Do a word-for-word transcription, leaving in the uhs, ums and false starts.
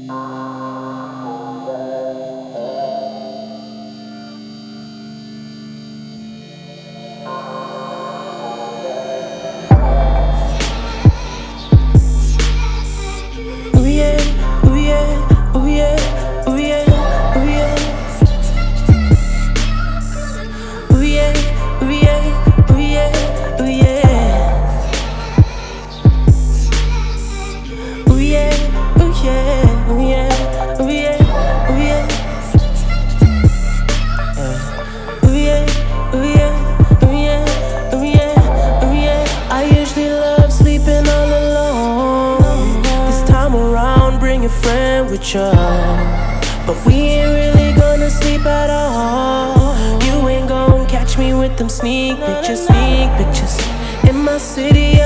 Ooh yeah, ooh yeah, ooh yeah, ooh yeah, ooh yeah. Ooh yeah, ooh yeah, ooh yeah, ooh yeah. Ooh yeah, ooh yeah, ooh yeah, ooh yeah, ooh yeah. Ooh yeah, ooh yeah, ooh yeah, ooh yeah, ooh yeah. I usually love sleeping all alone. This time around, bring a friend with you. But we ain't really gonna sleep at all. You ain't gon' catch me with them sneak pictures, sneak pictures. In my city